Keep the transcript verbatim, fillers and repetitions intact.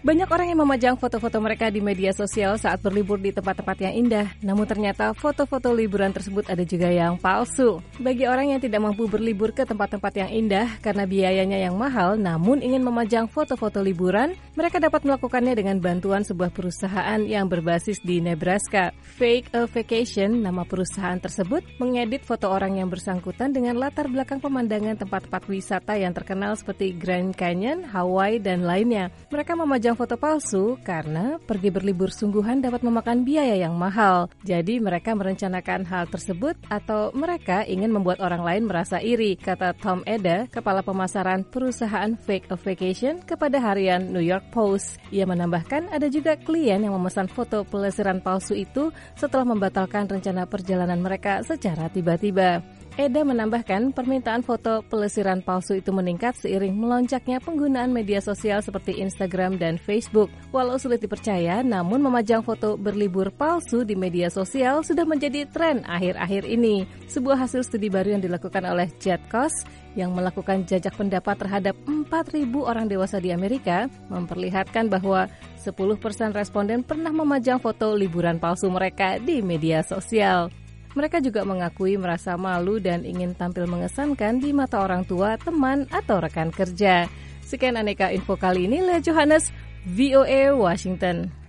Banyak orang yang memajang foto-foto mereka di media sosial saat berlibur di tempat-tempat yang indah. Namun ternyata foto-foto liburan tersebut ada juga yang palsu. Bagi orang yang tidak mampu berlibur ke tempat-tempat yang indah karena biayanya yang mahal, namun ingin memajang foto-foto liburan, mereka dapat melakukannya dengan bantuan sebuah perusahaan yang berbasis di Nebraska. Fake a Vacation, nama perusahaan tersebut, mengedit foto orang yang bersangkutan dengan latar belakang pemandangan tempat-tempat wisata yang terkenal seperti Grand Canyon, Hawaii, dan lainnya. Mereka memajang foto palsu karena pergi berlibur sungguhan dapat memakan biaya yang mahal. Jadi mereka merencanakan hal tersebut atau mereka ingin membuat orang lain merasa iri, kata Tom Eda, kepala pemasaran perusahaan Fake a Vacation kepada harian New York Post. Ia menambahkan ada juga klien yang memesan foto pelesiran palsu itu setelah membatalkan rencana perjalanan mereka secara tiba-tiba. Eda menambahkan permintaan foto pelesiran palsu itu meningkat seiring melonjaknya penggunaan media sosial seperti Instagram dan Facebook. Walau sulit dipercaya, namun memajang foto berlibur palsu di media sosial sudah menjadi tren akhir-akhir ini. Sebuah hasil studi baru yang dilakukan oleh Jet Cost yang melakukan jajak pendapat terhadap empat ribu orang dewasa di Amerika memperlihatkan bahwa sepuluh persen responden pernah memajang foto liburan palsu mereka di media sosial. Mereka juga mengakui merasa malu dan ingin tampil mengesankan di mata orang tua, teman, atau rekan kerja. Sekian aneka info kali ini, Lea Johannes, V O A Washington.